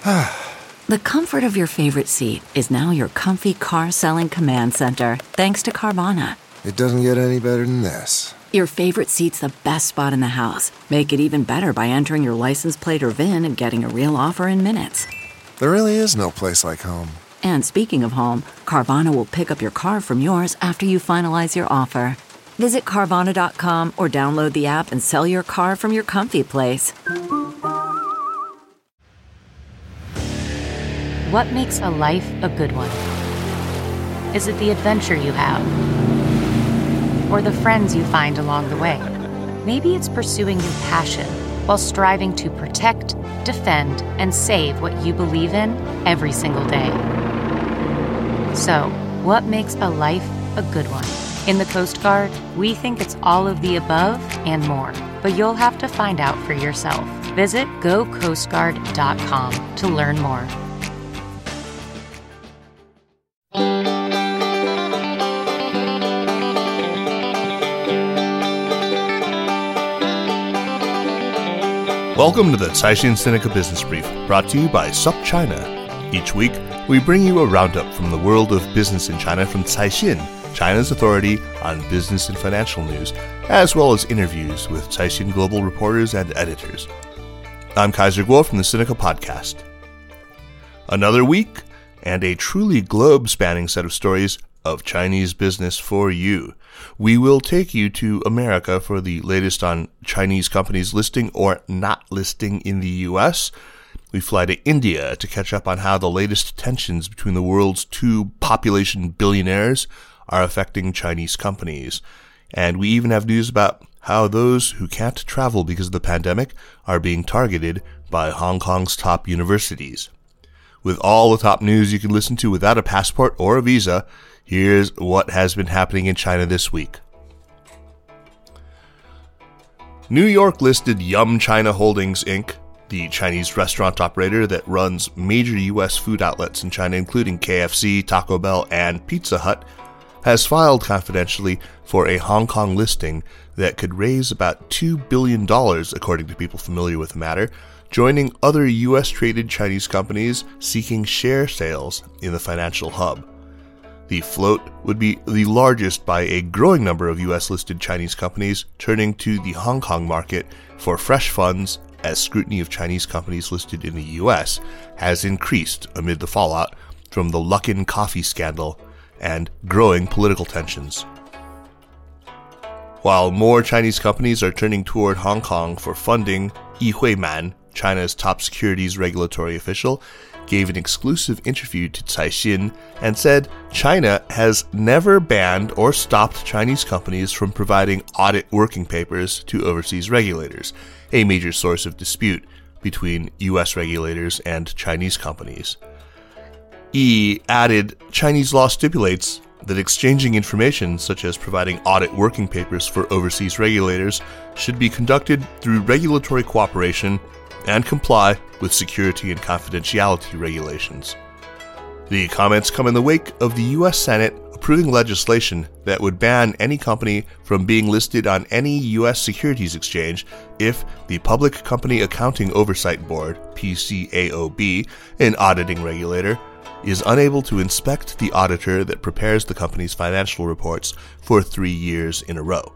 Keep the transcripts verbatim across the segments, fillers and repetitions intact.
The comfort of your favorite seat is now your comfy car selling command center, thanks to Carvana. It doesn't get any better than this. Your favorite seat's the best spot in the house. Make it even better by entering your license plate or V I N and getting a real offer in minutes. There really is no place like home. And speaking of home, Carvana will pick up your car from yours after you finalize your offer. Visit Carvana dot com or download the app and sell your car from your comfy place. What makes a life a good one? Is it the adventure you have? Or the friends you find along the way? Maybe it's pursuing your passion while striving to protect, defend, and save what you believe in every single day. So, what makes a life a good one? In the Coast Guard, we think it's all of the above and more, but you'll have to find out for yourself. Visit go coast guard dot com to learn more. Welcome to the Caixin Sinica Business Brief, brought to you by SupChina. Each week, we bring you a roundup from the world of business in China from Caixin, China's authority on business and financial news, as well as interviews with Caixin Global reporters and editors. I'm Kaiser Guo from the Sinica Podcast. Another week, and a truly globe-spanning set of stories of Chinese business for you. We will take you to America for the latest on Chinese companies listing or not listing in the U S. We fly to India to catch up on how the latest tensions between the world's two population billionaires are affecting Chinese companies. And we even have news about how those who can't travel because of the pandemic are being targeted by Hong Kong's top universities. With all the top news you can listen to without a passport or a visa, here's what has been happening in China this week. New York-listed Yum China Holdings, Incorporated, the Chinese restaurant operator that runs major U S food outlets in China, including K F C, Taco Bell, and Pizza Hut, has filed confidentially for a Hong Kong listing that could raise about two billion dollars, according to people familiar with the matter, joining other U S-traded Chinese companies seeking share sales in the financial hub. The float would be the largest by a growing number of U S-listed Chinese companies turning to the Hong Kong market for fresh funds as scrutiny of Chinese companies listed in the U S has increased amid the fallout from the Luckin coffee scandal and growing political tensions. While more Chinese companies are turning toward Hong Kong for funding, Yi Huiman, China's top securities regulatory official, gave an exclusive interview to Caixin and said China has never banned or stopped Chinese companies from providing audit working papers to overseas regulators, a major source of dispute between U S regulators and Chinese companies. Yi added, Chinese law stipulates that exchanging information, such as providing audit working papers for overseas regulators, should be conducted through regulatory cooperation and comply with security and confidentiality regulations. The comments come in the wake of the U S Senate approving legislation that would ban any company from being listed on any U S securities exchange if the Public Company Accounting Oversight Board, P C A O B, an auditing regulator, is unable to inspect the auditor that prepares the company's financial reports for three years in a row.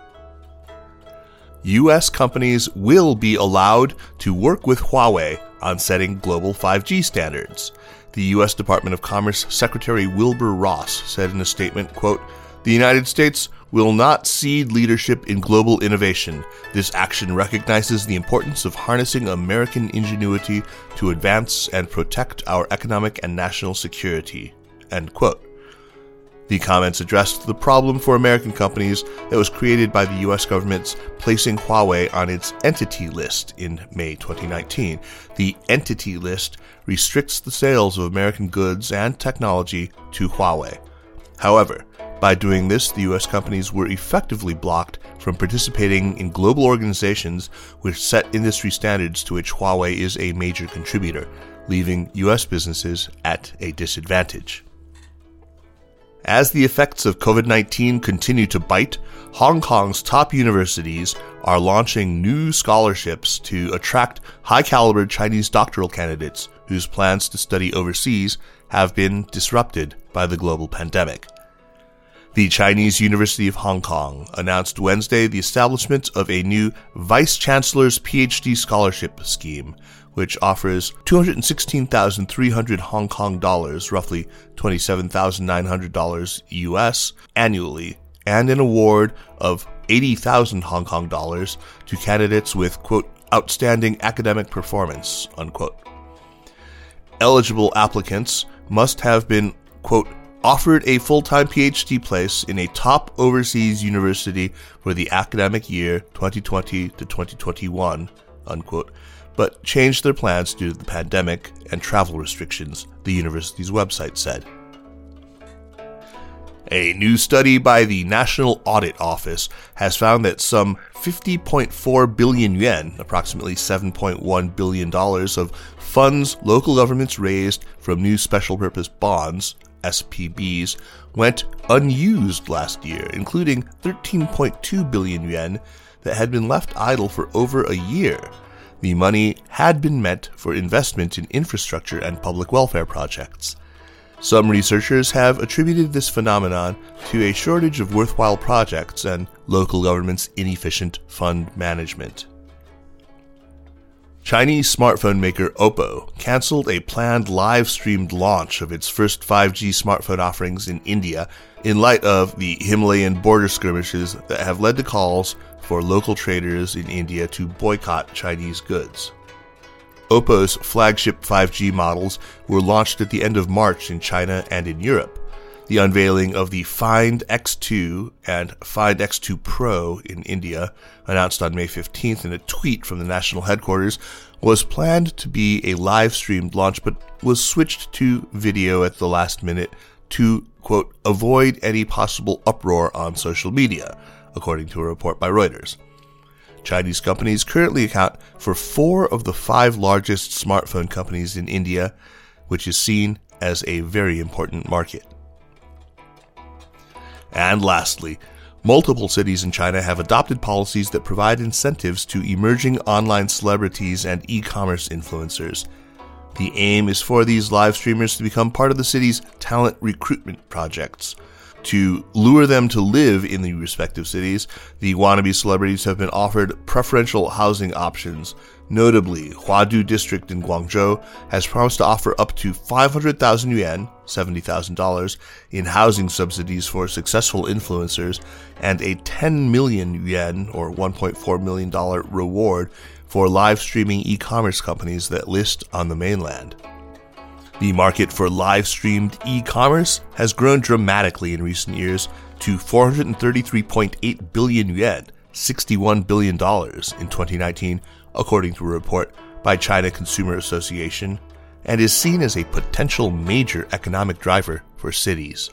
U S companies will be allowed to work with Huawei on setting global five G standards. The U S Department of Commerce Secretary Wilbur Ross said in a statement, quote, "The United States will not cede leadership in global innovation. This action recognizes the importance of harnessing American ingenuity to advance and protect our economic and national security." End quote. The comments addressed the problem for American companies that was created by the U S government's placing Huawei on its Entity List in May twenty nineteen. The Entity List restricts the sales of American goods and technology to Huawei. However, by doing this, the U S companies were effectively blocked from participating in global organizations which set industry standards to which Huawei is a major contributor, leaving U S businesses at a disadvantage. As the effects of COVID nineteen continue to bite, Hong Kong's top universities are launching new scholarships to attract high-caliber Chinese doctoral candidates whose plans to study overseas have been disrupted by the global pandemic. The Chinese University of Hong Kong announced Wednesday the establishment of a new Vice Chancellor's PhD scholarship scheme, which offers two hundred sixteen thousand three hundred Hong Kong dollars, roughly twenty-seven thousand nine hundred dollars U S, annually, and an award of eighty thousand Hong Kong dollars to candidates with, quote, outstanding academic performance, unquote. Eligible applicants must have been, quote, offered a full-time PhD place in a top overseas university for the academic year twenty twenty to twenty twenty-one, unquote, but changed their plans due to the pandemic and travel restrictions, the university's website said. A new study by the National Audit Office has found that some fifty point four billion yuan, approximately seven point one billion dollars, of funds local governments raised from new special purpose bonds, S P Bs, went unused last year, including thirteen point two billion yuan that had been left idle for over a year. The money had been meant for investment in infrastructure and public welfare projects. Some researchers have attributed this phenomenon to a shortage of worthwhile projects and local governments' inefficient fund management. Chinese smartphone maker Oppo canceled a planned live-streamed launch of its first five G smartphone offerings in India in light of the Himalayan border skirmishes that have led to calls for local traders in India to boycott Chinese goods. Oppo's flagship five G models were launched at the end of March in China and in Europe. The unveiling of the Find X two and Find X two Pro in India, announced on May fifteenth in a tweet from the national headquarters, was planned to be a live-streamed launch but was switched to video at the last minute to, quote, avoid any possible uproar on social media, according to a report by Reuters. Chinese companies currently account for four of the five largest smartphone companies in India, which is seen as a very important market. And lastly, multiple cities in China have adopted policies that provide incentives to emerging online celebrities and e-commerce influencers. The aim is for these live streamers to become part of the city's talent recruitment projects. To lure them to live in the respective cities, the wannabe celebrities have been offered preferential housing options. Notably, Huadu District in Guangzhou has promised to offer up to five hundred thousand yuan, seventy thousand dollars, in housing subsidies for successful influencers and a ten million yuan, or one point four million dollars, reward for live streaming e-commerce companies that list on the mainland. The market for live-streamed e-commerce has grown dramatically in recent years to four hundred thirty-three point eight billion yuan, sixty-one billion dollars in twenty nineteen, according to a report by China Consumer Association, and is seen as a potential major economic driver for cities.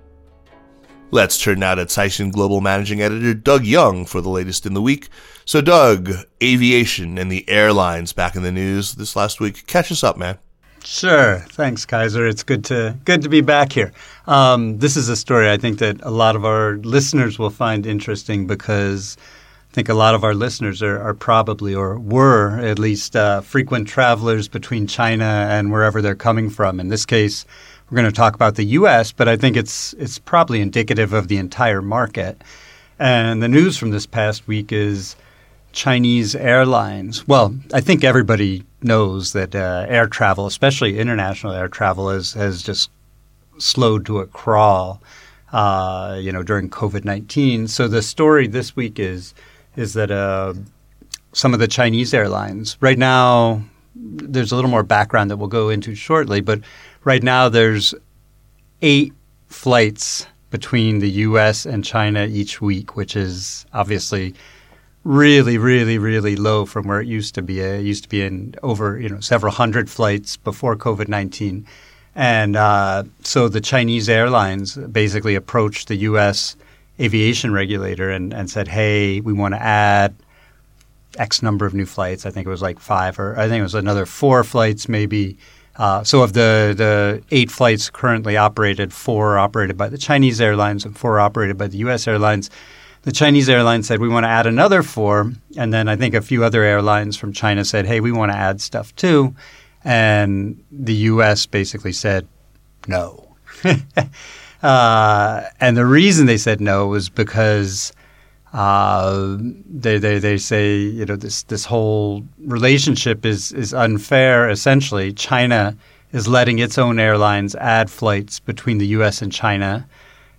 Let's turn now to Caixin Global Managing Editor Doug Young for the latest in the week. So Doug, aviation and the airlines back in the news this last week. Catch us up, man. Sure. Thanks, Kaiser. It's good to good to be back here. Um, this is a story I think that a lot of our listeners will find interesting because I think a lot of our listeners are, are probably or were at least uh, frequent travelers between China and wherever they're coming from. In this case, we're going to talk about the U S, but I think it's it's probably indicative of the entire market. And the news from this past week is Chinese airlines. Well, I think everybody knows that uh, air travel, especially international air travel, has, has just slowed to a crawl, uh, you know, during COVID nineteen. So the story this week is is that uh, some of the Chinese airlines right now, there's a little more background that we'll go into shortly, but right now there's eight flights between the U S and China each week, which is obviously really, really, really low from where it used to be. It used to be in over, you know, several hundred flights before COVID nineteen. And uh, so the Chinese airlines basically approached the U S aviation regulator and, and said, hey, we want to add X number of new flights. I think it was like five or I think it was another four flights maybe Uh, so of the, the eight flights currently operated, four are operated by the Chinese airlines and four are operated by the U S airlines. The Chinese airlines said, we want to add another four. And then I think a few other airlines from China said, hey, we want to add stuff too. And the U S basically said, no. uh, and the reason they said no was because uh, they, they they say, you know, this this whole relationship is is unfair. Essentially, China is letting its own airlines add flights between the U S and China,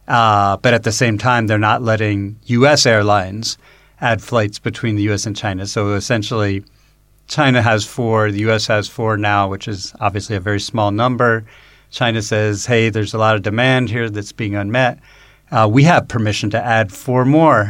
uh, but at the same time, they're not letting U S airlines add flights between the U S and China. So essentially, China has four, the U S has four now, which is obviously a very small number. China says, hey, there's a lot of demand here that's being unmet. Uh, we have permission to add four more.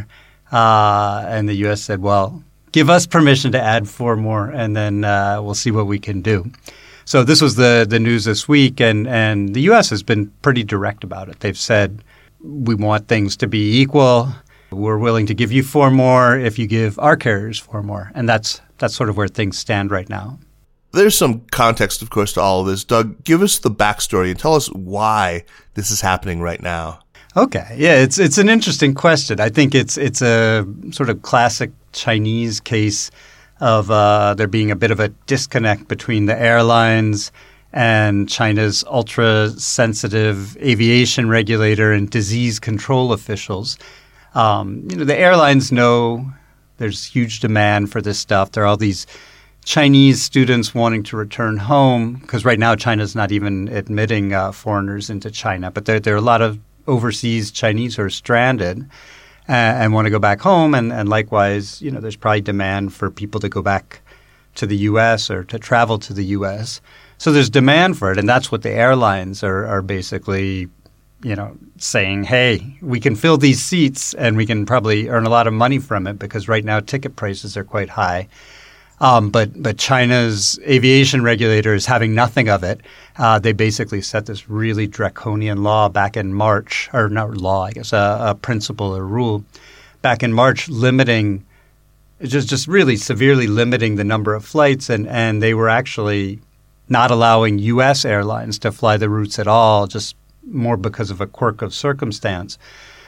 Uh, and the U S said, well, give us permission to add four more, and then uh, we'll see what we can do. So this was the, the news this week, and, and the U S has been pretty direct about it. They've said, we want things to be equal. We're willing to give you four more if you give our carriers four more. And that's that's sort of where things stand right now. There's some context, of course, to all of this. Doug, give us the backstory and tell us why this is happening right now. Okay. Yeah, it's it's an interesting question. I think it's it's a sort of classic Chinese case of uh, there being a bit of a disconnect between the airlines and China's ultra-sensitive aviation regulator and disease control officials. Um, you know, the airlines know there's huge demand for this stuff. There are all these Chinese students wanting to return home because right now China's not even admitting uh, foreigners into China. But there, there are a lot of overseas Chinese who are stranded and, and want to go back home. And, and likewise, you know, there's probably demand for people to go back to the U S or to travel to the U S. So there's demand for it. And that's what the airlines are, are basically, you know, saying, hey, we can fill these seats and we can probably earn a lot of money from it because right now ticket prices are quite high. Um, but but China's aviation regulator is having nothing of it. Uh, they basically set this really draconian law back in March, or not law, I guess, a, a principle or rule back in March limiting, just just really severely limiting the number of flights. And, and they were actually not allowing U S airlines to fly the routes at all, just more because of a quirk of circumstance.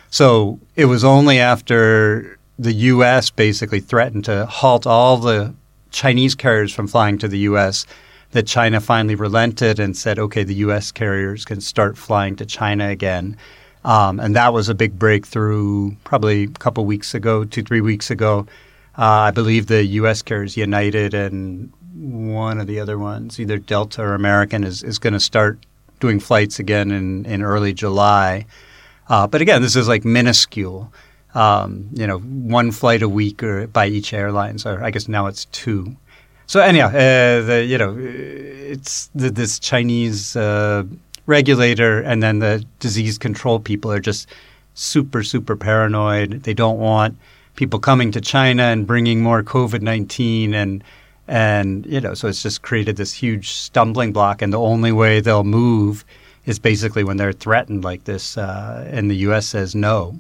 So it was only after the U S basically threatened to halt all the Chinese carriers from flying to the U S that China finally relented and said, okay, the U S carriers can start flying to China again. Um, and that was a big breakthrough probably a couple weeks ago, two, three weeks ago. Uh, I believe the U S carriers, United and one of the other ones, either Delta or American, is, is going to start doing flights again in, in early July. Uh, but again, this is like minuscule. Um, you know, one flight a week or by each airlines, or I guess now it's two. So anyhow, uh, the you know, it's the, this Chinese uh, regulator and then the disease control people are just super, super paranoid. They don't want people coming to China and bringing more COVID nineteen, and and you know, so it's just created this huge stumbling block. And the only way they'll move is basically when they're threatened like this, uh, and the U S says no.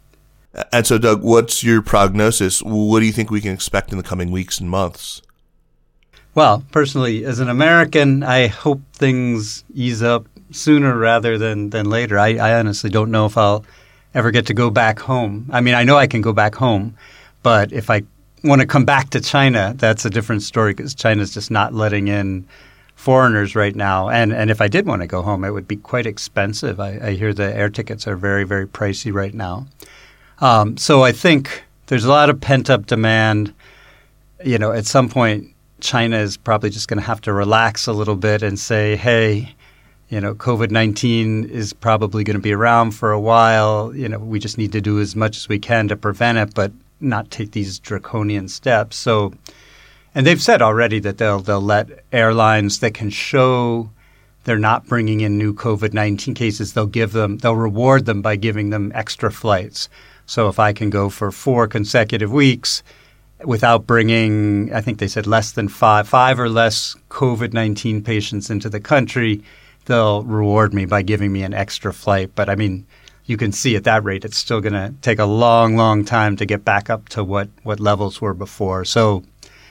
And so, Doug, what's your prognosis? What do you think we can expect in the coming weeks and months? Well, personally, as an American, I hope things ease up sooner rather than, than later. I, I honestly don't know if I'll ever get to go back home. I mean, I know I can go back home, but if I want to come back to China, that's a different story because China's just not letting in foreigners right now. And and if I did want to go home, it would be quite expensive. I, I hear the air tickets are very, very pricey right now. Um, so I think there's a lot of pent-up demand. You know, at some point, China is probably just going to have to relax a little bit and say, hey, you know, COVID nineteen is probably going to be around for a while. You know, we just need to do as much as we can to prevent it, but not take these draconian steps. So, and they've said already that they'll they'll let airlines that can show they're not bringing in new COVID nineteen cases, they'll give them, they'll reward them by giving them extra flights. So if I can go for four consecutive weeks without bringing, I think they said less than five, five or less COVID nineteen patients into the country, they'll reward me by giving me an extra flight. But I mean, you can see at that rate, it's still going to take a long, long time to get back up to what, what levels were before. So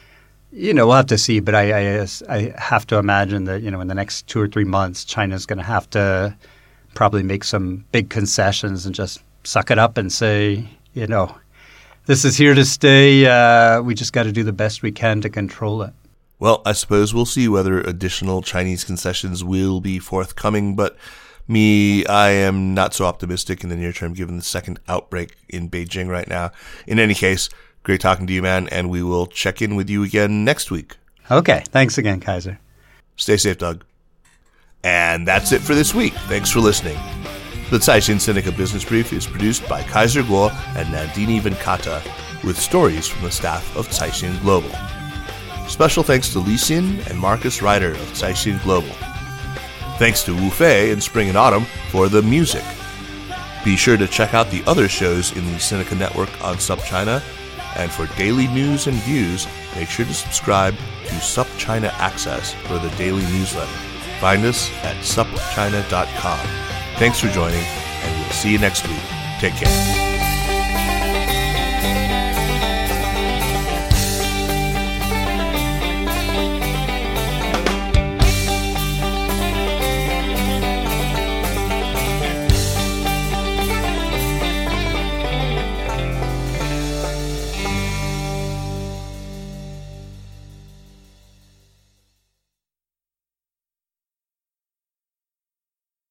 You know, we'll have to see, but I, I, I have to imagine that, you know, in the next two or three months, China's going to have to probably make some big concessions and just suck it up and say, you know, this is here to stay. Uh, we just got to do the best we can to control it. Well, I suppose we'll see whether additional Chinese concessions will be forthcoming, but me, I am not so optimistic in the near term given the second outbreak in Beijing right now. In any case, great talking to you, man, and we will check in with you again next week. Okay. Thanks again, Kaiser. Stay safe, Doug. And that's it for this week. Thanks for listening. The Caixin Sinica Business Brief is produced by Kaiser Kuo and Nandini Venkata, with stories from the staff of Caixin Global. Special thanks to Li Xin and Marcus Ryder of Caixin Global. Thanks to Wu Fei in Spring and Autumn for the music. Be sure to check out the other shows in the Sinica Network on SupChina. And for daily news and views, make sure to subscribe to SupChina Access for the daily newsletter. Find us at sup china dot com. Thanks for joining, and we'll see you next week. Take care.